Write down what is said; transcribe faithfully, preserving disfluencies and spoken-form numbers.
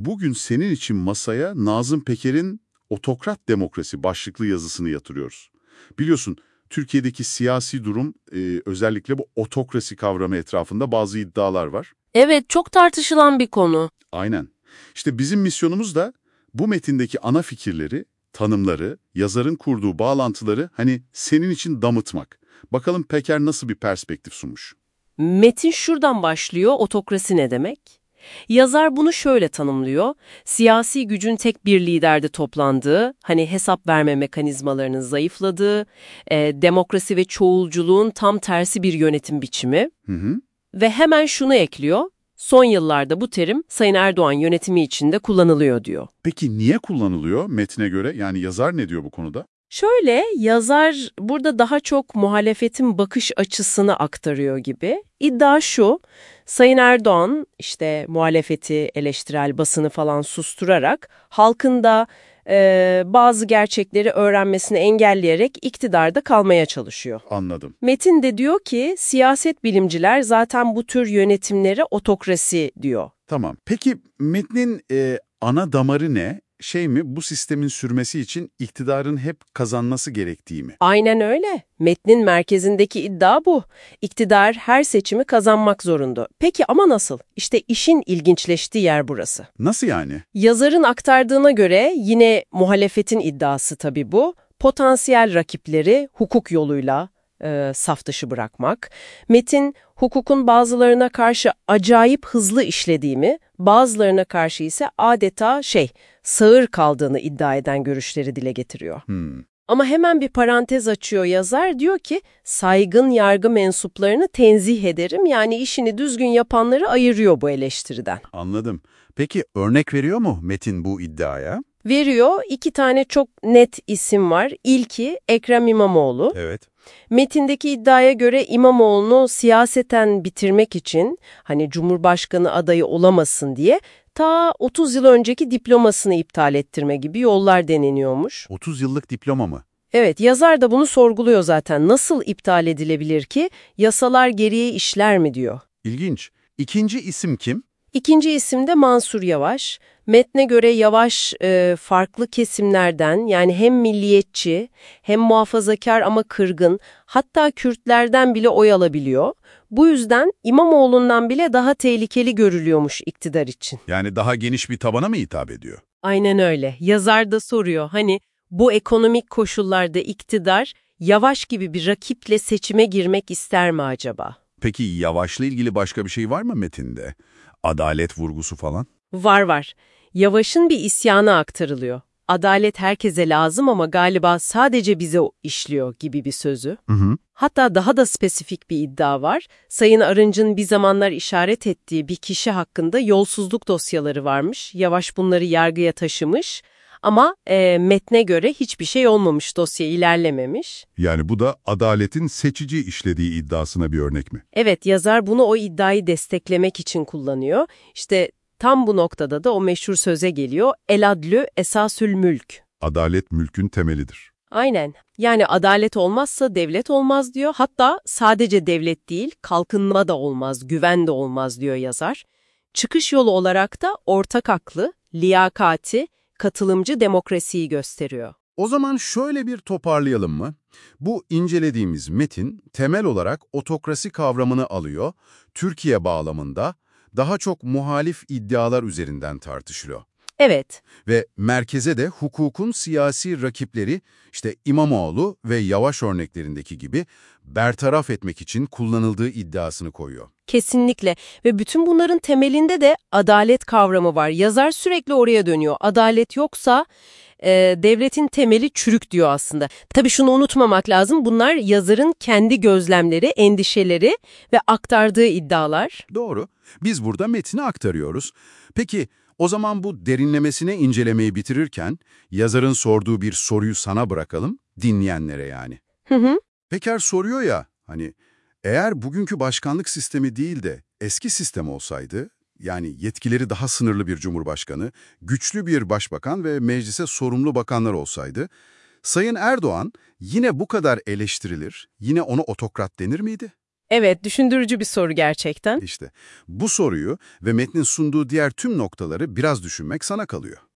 bugün senin için masaya Nazım Peker'in Otokrat Demokrasi başlıklı yazısını yatırıyoruz. Biliyorsun Türkiye'deki siyasi durum e, özellikle bu otokrasi kavramı etrafında bazı iddialar var. Evet, çok tartışılan bir konu. Aynen. İşte bizim misyonumuz da bu metindeki ana fikirleri, tanımları, yazarın kurduğu bağlantıları hani senin için damıtmak. Bakalım Peker nasıl bir perspektif sunmuş? Metin şuradan başlıyor, otokrasi ne demek? Yazar bunu şöyle tanımlıyor, siyasi gücün tek bir liderde toplandığı, hani hesap verme mekanizmalarının zayıfladığı, e, demokrasi ve çoğulculuğun tam tersi bir yönetim biçimi. Hı hı. Ve hemen şunu ekliyor, son yıllarda bu terim Sayın Erdoğan yönetimi içinde kullanılıyor diyor. Peki niye kullanılıyor metine göre? Yani yazar ne diyor bu konuda? Şöyle, yazar burada daha çok muhalefetin bakış açısını aktarıyor gibi. İddia şu, Sayın Erdoğan işte muhalefeti, eleştirel basını falan susturarak halkın da e, bazı gerçekleri öğrenmesini engelleyerek iktidarda kalmaya çalışıyor. Anladım. Metin de diyor ki siyaset bilimciler zaten bu tür yönetimlere otokrasi diyor. Tamam. Peki metnin e, ana damarı ne? Şey mi, bu sistemin sürmesi için iktidarın hep kazanması gerektiği mi? Aynen öyle. Metnin merkezindeki iddia bu. İktidar her seçimi kazanmak zorunda. Peki ama nasıl? İşte işin ilginçleştiği yer burası. Nasıl yani? Yazarın aktardığına göre yine muhalefetin iddiası tabii bu. Potansiyel rakipleri hukuk yoluyla e, saf dışı bırakmak. Metin hukukun bazılarına karşı acayip hızlı işlediğimi, bazılarına karşı ise adeta şey, sağır kaldığını iddia eden görüşleri dile getiriyor. Hmm. Ama hemen bir parantez açıyor yazar, diyor ki saygın yargı mensuplarını tenzih ederim, yani işini düzgün yapanları ayırıyor bu eleştiriden. Anladım. Peki örnek veriyor mu Metin bu iddiaya? Veriyor, iki tane çok net isim var. İlki Ekrem İmamoğlu. Evet. Metindeki iddiaya göre İmamoğlu'nu siyaseten bitirmek için, hani Cumhurbaşkanı adayı olamasın diye ta otuz yıl önceki diplomasını iptal ettirme gibi yollar deneniyormuş. otuz yıllık diploma mı? Evet, yazar da bunu sorguluyor zaten. Nasıl iptal edilebilir ki? Yasalar geriye işler mi diyor. İlginç. İkinci isim kim? İkinci isim de Mansur Yavaş. Metne göre Yavaş e, farklı kesimlerden, yani hem milliyetçi hem muhafazakar ama kırgın, hatta Kürtlerden bile oy alabiliyor. Bu yüzden İmamoğlu'ndan bile daha tehlikeli görülüyormuş iktidar için. Yani daha geniş bir tabana mı hitap ediyor? Aynen öyle. Yazar da soruyor, hani bu ekonomik koşullarda iktidar Yavaş gibi bir rakiple seçime girmek ister mi acaba? Peki Yavaş'la ilgili başka bir şey var mı metinde? Adalet vurgusu falan? Var var. Yavaş'ın bir isyanı aktarılıyor. Adalet herkese lazım ama galiba sadece bize işliyor gibi bir sözü. Hı hı. Hatta daha da spesifik bir iddia var. Sayın Arınç'ın bir zamanlar işaret ettiği bir kişi hakkında yolsuzluk dosyaları varmış. Yavaş bunları yargıya taşımış ama e, metne göre hiçbir şey olmamış, dosya ilerlememiş. Yani bu da adaletin seçici işlediği iddiasına bir örnek mi? Evet, yazar bunu o iddiayı desteklemek için kullanıyor. İşte tam bu noktada da o meşhur söze geliyor. El adlü esasül mülk. Adalet mülkün temelidir. Aynen. Yani adalet olmazsa devlet olmaz diyor. Hatta sadece devlet değil, kalkınma da olmaz, güven de olmaz diyor yazar. Çıkış yolu olarak da ortak aklı, liyakati, katılımcı demokrasiyi gösteriyor. O zaman şöyle bir toparlayalım mı? Bu incelediğimiz metin temel olarak otokrasi kavramını alıyor, Türkiye bağlamında daha çok muhalif iddialar üzerinden tartışılıyor. Evet. Ve merkeze de hukukun siyasi rakipleri, işte İmamoğlu ve Yavaş örneklerindeki gibi bertaraf etmek için kullanıldığı iddiasını koyuyor. Kesinlikle ve bütün bunların temelinde de adalet kavramı var. Yazar sürekli oraya dönüyor. Adalet yoksa e, devletin temeli çürük diyor aslında. Tabii şunu unutmamak lazım. Bunlar yazarın kendi gözlemleri, endişeleri ve aktardığı iddialar. Doğru. Biz burada metni aktarıyoruz. Peki o zaman bu derinlemesine incelemeyi bitirirken yazarın sorduğu bir soruyu sana bırakalım, dinleyenlere yani. Hı hı. Peker soruyor ya, hani eğer bugünkü başkanlık sistemi değil de eski sistem olsaydı, yani yetkileri daha sınırlı bir cumhurbaşkanı, güçlü bir başbakan ve meclise sorumlu bakanlar olsaydı, Sayın Erdoğan yine bu kadar eleştirilir, yine ona otokrat denir miydi? Evet, düşündürücü bir soru gerçekten. İşte bu soruyu ve metnin sunduğu diğer tüm noktaları biraz düşünmek sana kalıyor.